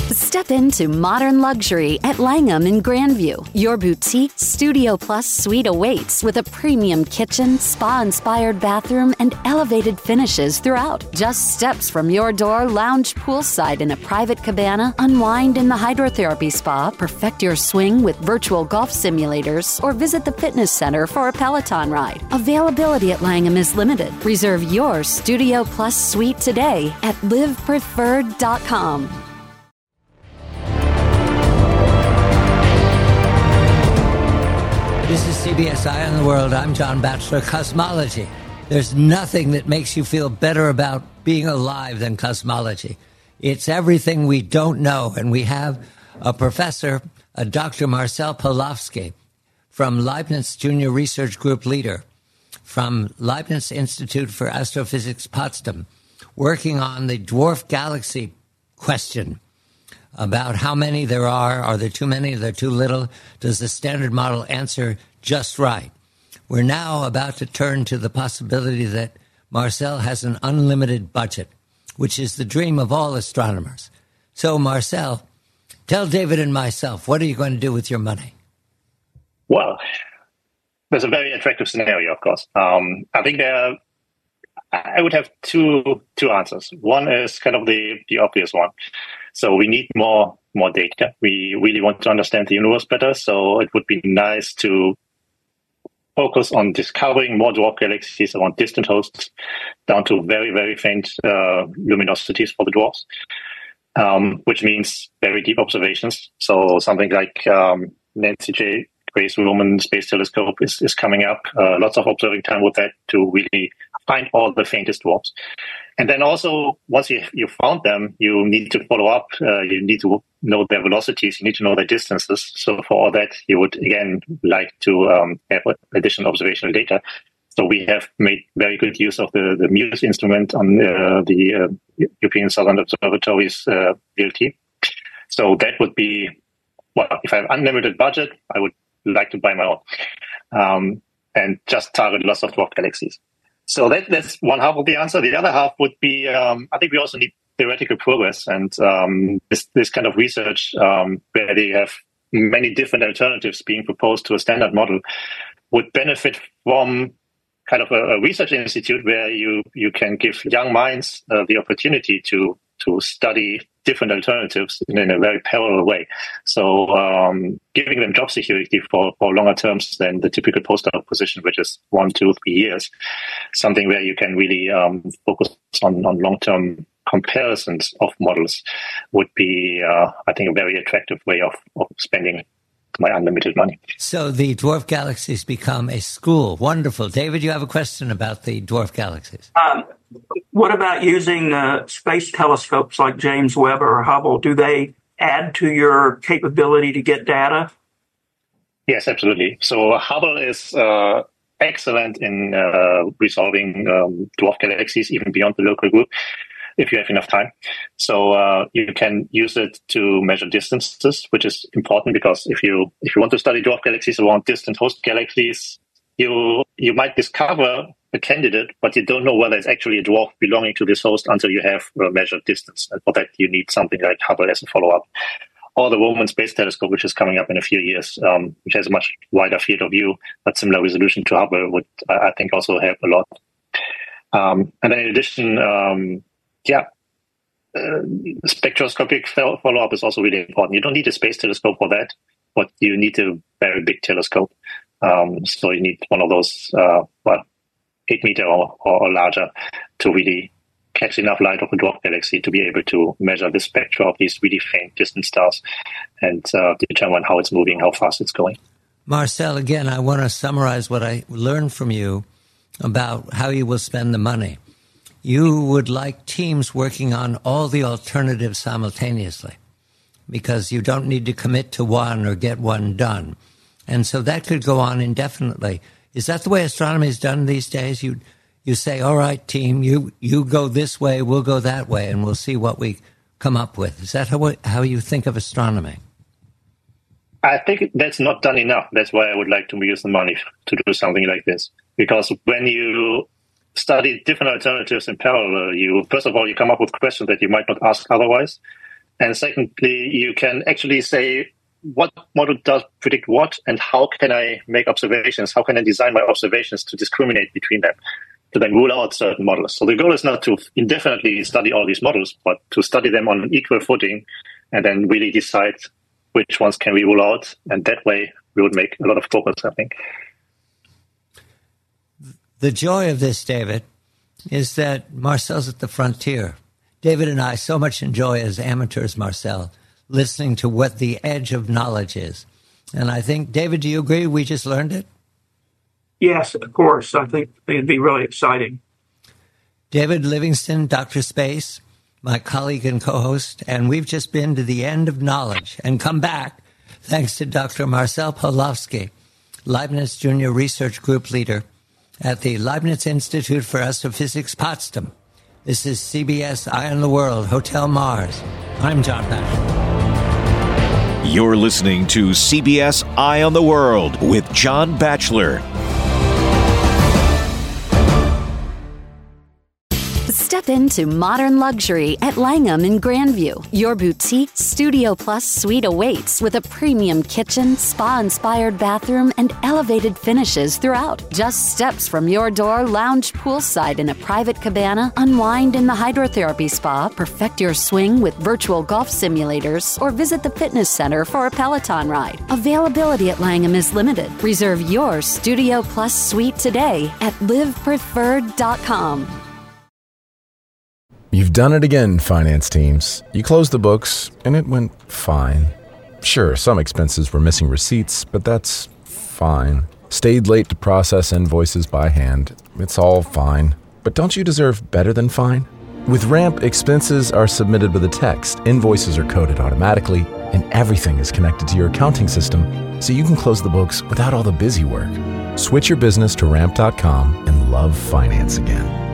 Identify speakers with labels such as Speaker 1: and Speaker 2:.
Speaker 1: Step into modern luxury at Langham in Grandview. Your boutique Studio Plus suite awaits with a premium kitchen, spa-inspired bathroom, and elevated finishes throughout. Just steps from your door, lounge poolside in a private cabana, unwind in the hydrotherapy spa, perfect your swing with virtual golf simulators, or visit the fitness center for a Peloton ride. Availability at Langham is limited. Reserve your Studio Plus suite today at livepreferred.com.
Speaker 2: This is CBS Eye on the World. I'm John Batchelor. Cosmology. There's nothing that makes you feel better about being alive than cosmology. It's everything we don't know. And we have a professor, a Dr. Marcel Pawlowski from Leibniz Junior Research Group leader from Leibniz Institute for Astrophysics, Potsdam, working on the dwarf galaxy question about how many there are there too many, are there too little? Does the standard model answer just right? We're now about to turn to the possibility that Marcel has an unlimited budget, which is the dream of all astronomers. So, Marcel, tell David and myself, what are you going to do with your money?
Speaker 3: Well, there's a very attractive scenario, of course. I think I would have two answers. One is kind of the obvious one. So we need more data. We really want to understand the universe better. So it would be nice to focus on discovering more dwarf galaxies around distant hosts down to very, very faint luminosities for the dwarfs, which means very deep observations. So something like Nancy J. Gray's Roman Space Telescope is coming up. Lots of observing time with that to really find all the faintest dwarfs. And then also, once you found them, you need to follow up. You need to know their velocities. You need to know their distances. So for all that, you would, again, like to have additional observational data. So we have made very good use of the MUSE instrument on the European Southern Observatory's VLT. So that would be, well, if I have unlimited budget, I would like to buy my own and just target lots of dwarf galaxies. So that's one half of the answer. The other half would be, I think we also need theoretical progress and this kind of research where they have many different alternatives being proposed to a standard model would benefit from kind of a research institute where you can give young minds the opportunity to study different alternatives in a very parallel way. So giving them job security for longer terms than the typical postdoc position, which is 1, 2, 3 years, something where you can really focus on long-term comparisons of models would be, I think, a very attractive way of spending my unlimited money.
Speaker 2: So the dwarf galaxies become a school. Wonderful. David, you have a question about the dwarf galaxies.
Speaker 4: What about using space telescopes like James Webb or Hubble? Do they add to your capability to get data?
Speaker 3: Yes, absolutely. So Hubble is excellent in resolving dwarf galaxies, even beyond the local group, if you have enough time. So you can use it to measure distances, which is important because if you want to study dwarf galaxies around distant host galaxies, you might discover a candidate, but you don't know whether it's actually a dwarf belonging to this host until you have measured distance. And for that, you need something like Hubble as a follow-up. Or the Roman Space Telescope, which is coming up in a few years, which has a much wider field of view, but similar resolution to Hubble would, I think, also help a lot. And then in addition, spectroscopic follow-up is also really important. You don't need a space telescope for that, but you need a very big telescope. So you need one of those, 8 meter or larger to really catch enough light of a dwarf galaxy to be able to measure the spectra of these really faint distant stars and determine how it's moving, how fast it's going.
Speaker 2: Marcel, again, I want to summarize what I learned from you about how you will spend the money. You would like teams working on all the alternatives simultaneously because you don't need to commit to one or get one done. And so that could go on indefinitely. Is that the way astronomy is done these days? You say, all right, team, you go this way, we'll go that way, and we'll see what we come up with. Is that how you think of astronomy?
Speaker 3: I think that's not done enough. That's why I would like to use the money to do something like this. Because when you study different alternatives in parallel, first of all, you come up with questions that you might not ask otherwise. And secondly, you can actually say what model does predict what, and how can I make observations? How can I design my observations to discriminate between them, to then rule out certain models? So the goal is not to indefinitely study all these models, but to study them on an equal footing and then really decide which ones can we rule out. And that way we would make a lot of progress, I think.
Speaker 2: The joy of this, David, is that Marcel's at the frontier. David and I so much enjoy as amateurs, Marcel, listening to what the edge of knowledge is. And I think, David, do you agree we just learned it?
Speaker 4: Yes, of course. I think it'd be really exciting.
Speaker 2: David Livingston, Dr. Space, my colleague and co-host, and we've just been to the end of knowledge and come back thanks to Dr. Marcel Pawlowski, Leibniz Junior Research Group leader at the Leibniz Institute for Astrophysics, Potsdam. This is CBS Eye on the World, Hotel Mars. I'm John Batchelor.
Speaker 5: You're listening to CBS Eye on the World with John Batchelor.
Speaker 1: Step into modern luxury at Langham in Grandview. Your boutique Studio Plus suite awaits with a premium kitchen, spa-inspired bathroom, and elevated finishes throughout. Just steps from your door, lounge poolside in a private cabana, unwind in the hydrotherapy spa, perfect your swing with virtual golf simulators, or visit the fitness center for a Peloton ride. Availability at Langham is limited. Reserve your Studio Plus suite today at livepreferred.com.
Speaker 6: You've done it again, finance teams. You closed the books, and it went fine. Sure, some expenses were missing receipts, but that's fine. Stayed late to process invoices by hand. It's all fine. But don't you deserve better than fine? With Ramp, expenses are submitted with a text, invoices are coded automatically, and everything is connected to your accounting system, so you can close the books without all the busy work. Switch your business to Ramp.com and love finance again.